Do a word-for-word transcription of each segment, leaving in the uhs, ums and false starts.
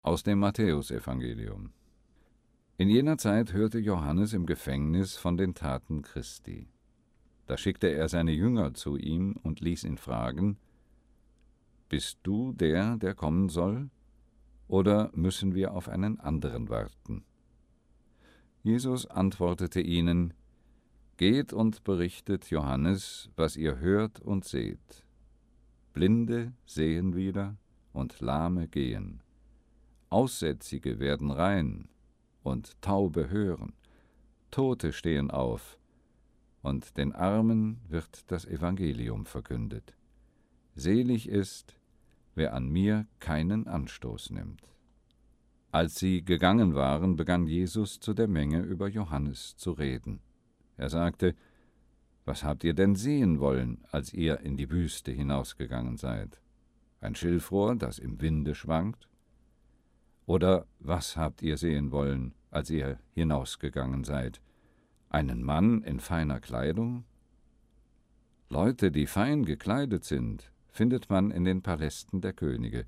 Aus dem Matthäusevangelium. In jener Zeit hörte Johannes im Gefängnis von den Taten Christi. Da schickte er seine Jünger zu ihm und ließ ihn fragen: Bist du der, der kommen soll, oder müssen wir auf einen anderen warten? Jesus antwortete ihnen: Geht und berichtet Johannes, was ihr hört und seht. Blinde sehen wieder und Lahme gehen. Aussätzige werden rein und Taube hören. Tote stehen auf, und den Armen wird das Evangelium verkündet. Selig ist, wer an mir keinen Anstoß nimmt. Als sie gegangen waren, begann Jesus zu der Menge über Johannes zu reden. Er sagte: Was habt ihr denn sehen wollen, als ihr in die Wüste hinausgegangen seid? Ein Schilfrohr, das im Winde schwankt? Oder was habt ihr sehen wollen, als ihr hinausgegangen seid? Einen Mann in feiner Kleidung? Leute, die fein gekleidet sind, findet man in den Palästen der Könige.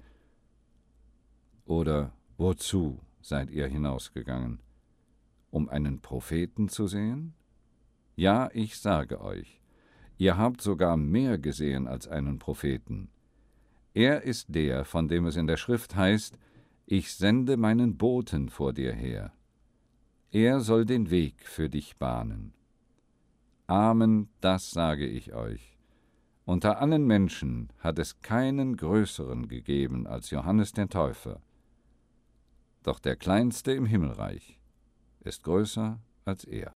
Oder wozu seid ihr hinausgegangen? Um einen Propheten zu sehen? Ja, ich sage euch, ihr habt sogar mehr gesehen als einen Propheten. Er ist der, von dem es in der Schrift heißt: Ich sende meinen Boten vor dir her. Er soll den Weg für dich bahnen. Amen, das sage ich euch. Unter allen Menschen hat es keinen Größeren gegeben als Johannes den Täufer. Doch der Kleinste im Himmelreich ist größer als er.